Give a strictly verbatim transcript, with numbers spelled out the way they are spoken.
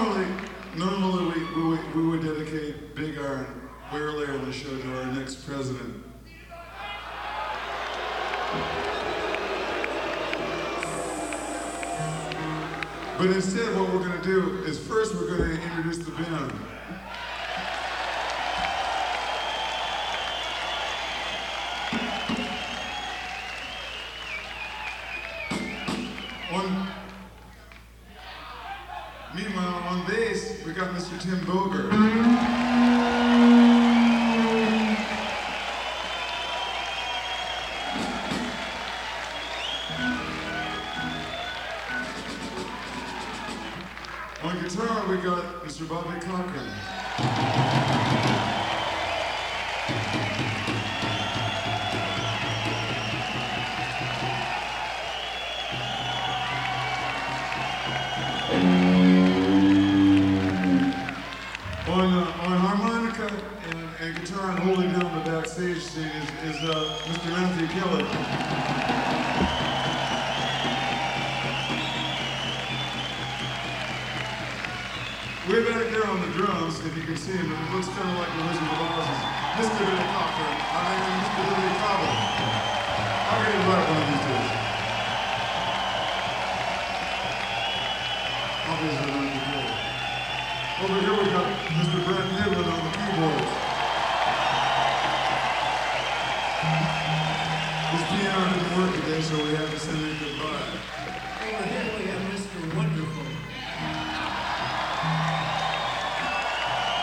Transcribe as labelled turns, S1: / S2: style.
S1: normally, normally we, we, would- we would dedicate Big Iron way earlier in the show to our next president. But instead, what we're going to do is first we're going to introduce the band. On, meanwhile, on bass, we got Mister Tim Boger. On guitar, we got Mister Bobby Cochran. On, uh, on harmonica and, and guitar and holding down the backstage scene is, is uh, Mister Matthew Kelly. Way back there on the drums, if you can see him, it looks kind of like the Wizard of Oz, is Mister Billy Cochran. I mean, Mister Billy Cobble. I'll get him right one of these days. Obviously not the good. Over here we got Mister Brett Nivlin on the keyboards. His piano didn't work today, so we had to send him goodbye.